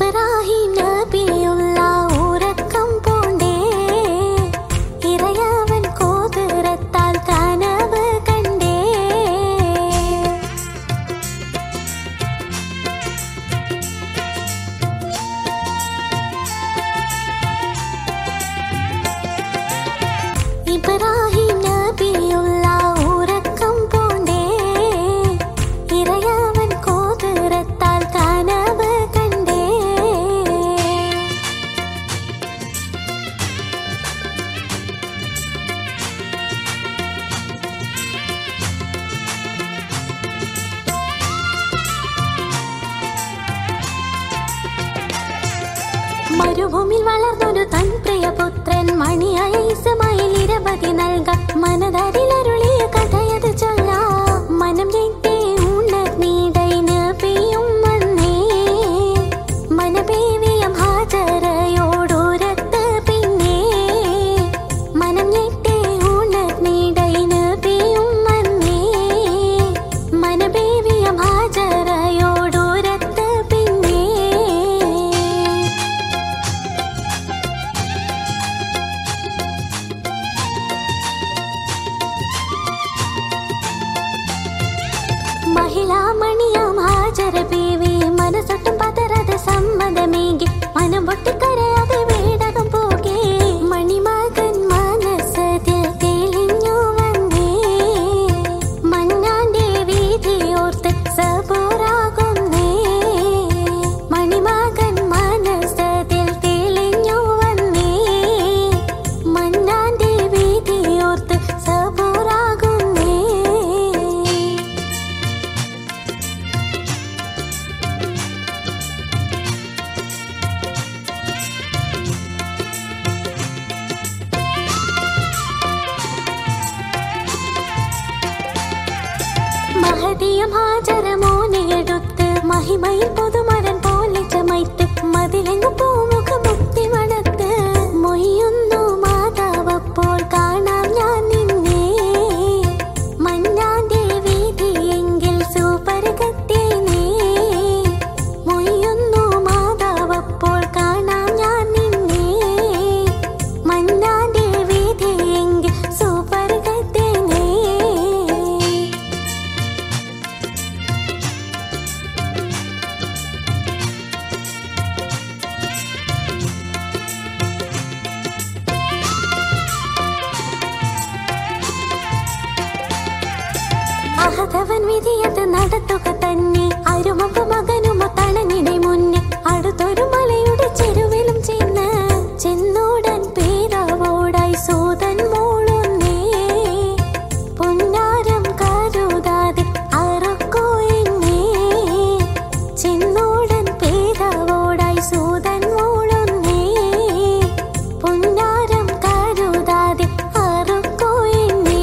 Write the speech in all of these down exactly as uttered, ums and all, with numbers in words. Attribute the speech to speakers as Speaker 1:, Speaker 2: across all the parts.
Speaker 1: ഇബ്രാഹിം നബിയുള്ള ഉറക്കം പൂണ്ടേ, ഇറയവൻ കോതിറത്താൽ കനവ് കണ്ടേ. ഇബ്രാഹിം നബിയുള്ള ഉറക്കം പൂണ്ടേ, ഇറയവൻ കോതിറത്താൽ കനവ് കണ്ടേ. മരുഭൂമിൽ വളർന്നൊരു തൻ പ്രിയപുത്രൻ മണിയായ ഇസ്മായിൽ ഇരപതി നൽകാം. മനതരിലരുളിയ കഥയത് ചൊല്ലാം. മനം ഞെട്ടി ഉണർന്നീടൈ നബിയും വന്നേ. മനപേവിയം ഹാജറയോടുരത്ത് പിന്നെ. മനം ഞെട്ടി ഉണർന്നീടൈ നബിയും വന്നേ. മനപേവിയം ഹാജറയോടുരത്ത് പിന്നെ. മഹിളാമണിയാം ഹാജറ ബീവി മനസ്സൊട്ടും പതറാതെ സമ്മതമേകി. മനം പൊട്ടിക്കരയാതെ വേടകം പോകെ. മണിമകൻ മനസ്സതിൽ തെളിഞ്ഞു വന്നേ. മന്നാന്റെ വീതിയോർത്ത് സബൂറാകുന്നേ. മണിമകൻ മനസ്സതിൽ തെളിഞ്ഞു വന്നേ. മന്നാന്റെ വീതിയോർത്ത് സബൂറാകുന്നേ. മഹദിയം ഹാജറ മോനെടുത്ത് മഹിമയിൽ പുതുമരൻ പോലെ ചമയ്ത്ത്. മതിലെങ്ങു പൂമുഖ മുക്തി മണത്ത്. മൊയ്യുന്നു മാതാവപ്പോൾ കാണാം ഞാൻ നിന്നെ. മന്നാന്റെ വീതിയെങ്കിൽ സൂപർഗത്തേനേ. മൊയ്യുന്നു മാതാവപ്പോൾ കാണാം ഞാൻ നിന്നെ. മന്നാന്റെ വീതിയെങ്കിൽ സൂപർഗത്തേനേ. അഹദവൻ വിധിയത് നടത്തുക തന്നെ. അരുമപ്പ മകനുമോ തണനിടെ മുന്നേ. അടുത്തൊരു മലയുടെ ചെരുവിലും ചെന്ന്. ചെന്നോടൻ പേരാവോടായി സൂതൻ മോളുന്നേ. പൊന്നാരം കരുതാതെ അറക്കോ എന്നെ. ചെന്നോടൻ പേരാവോടായി സൂതൻ മോളുന്നേ. പൊന്നാരം കരുതാതെ അറക്കോ എന്നെ.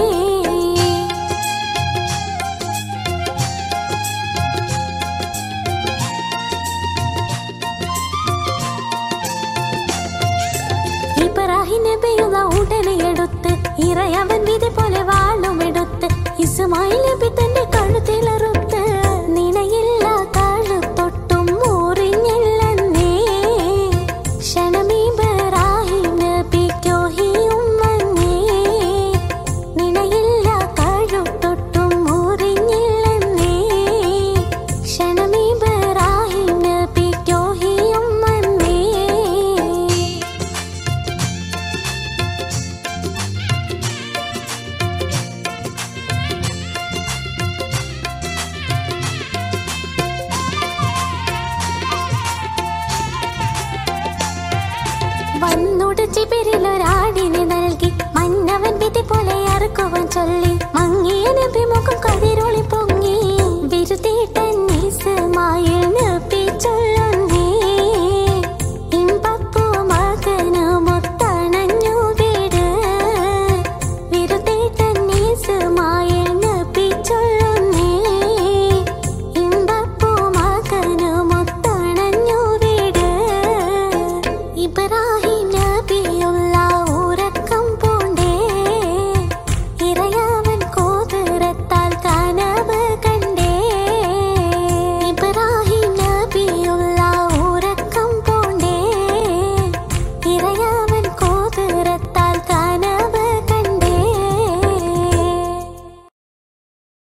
Speaker 1: ഇബ്രാഹിം നബിയുള്ള ഉടനെടുത്ത് ഇറയവൻ വിധി പോലെ വാളുമെടുത്ത്. ഇസ്മായിൽ നബി തന്റെ കഴുത്തിലറുത്ത്. നിണയില്ല കഴുത്തൊട്ടും മുറിഞ്ഞില്ലെന്നേ. ക്ഷണമിബ്രാഹിം നബിക്കൊഹിയും വന്നേ. നിണയില്ല കഴുത്തൊട്ടും മുറിഞ്ഞില്ലെന്നേ. ക്ഷണമിബ്രാഹിം നബിക്കൊഹിയും വന്നേ. വന്നോട് ജിബിരിലൊരാടിനെ